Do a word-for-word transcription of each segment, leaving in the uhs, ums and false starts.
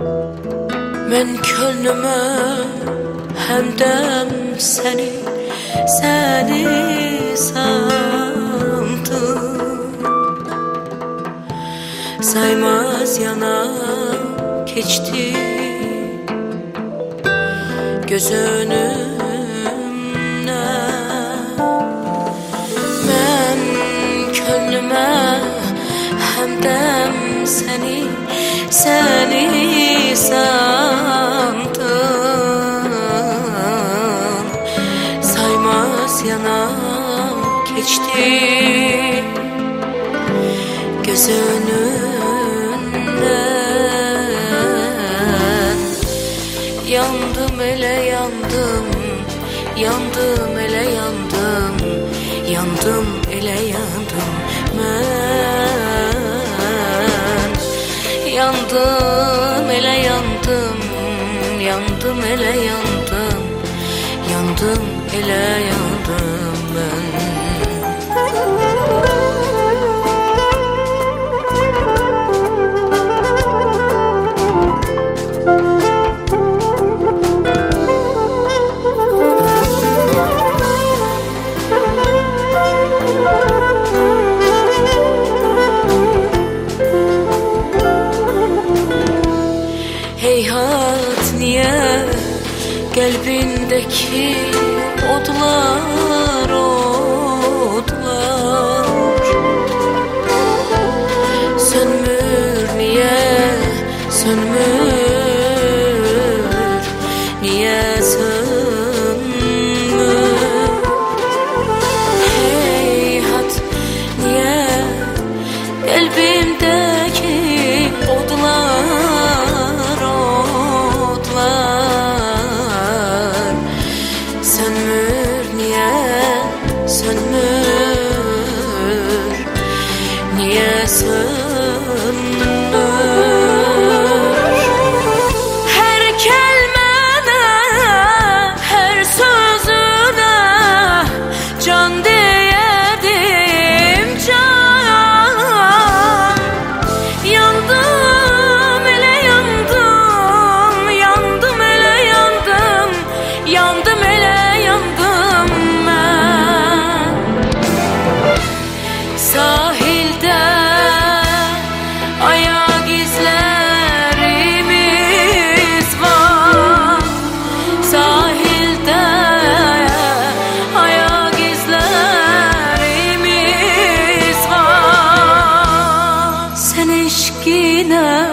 Men könlüme hemdem seni, seni sandım. Saymaz yana geçti göz önümden. Men könlüme hemdem seni, seni sandım. Saymaz yana geçti göz önünden. Yandım ele yandım, yandım ele yandım, yandım ele yandım ben. Yandım ele yandım, yandım ele yandım, yandım ele yandım ben. Heyhat niye kalbindeki odlar odlar sönmür, niye sönmür, niye sönmür? Heyhat niye kalbimdeki odlar odlar sönmür, niye sönmür, niye sönmür? Her kelimene, her sözüne can diyedim can. Yandım ele yandım, yandım ele yandım, yandım ele yandım ben. Sahilde ayak izlerimiz var, sahilde ayak izlerimiz var. Sen eşkine,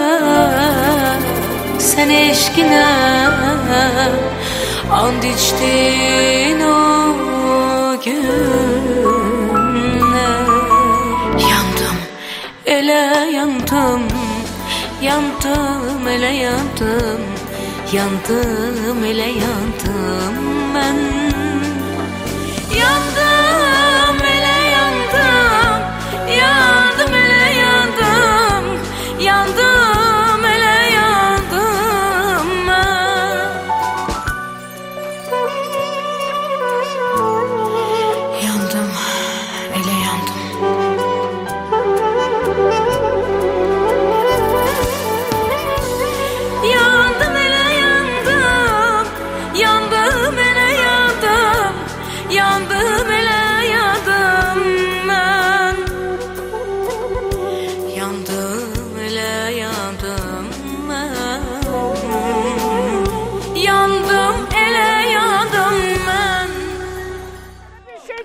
sen eşkine and içtin o günler. Yandım ele yandım, yandım ele yandım, yandım ele yandım ben. Yandım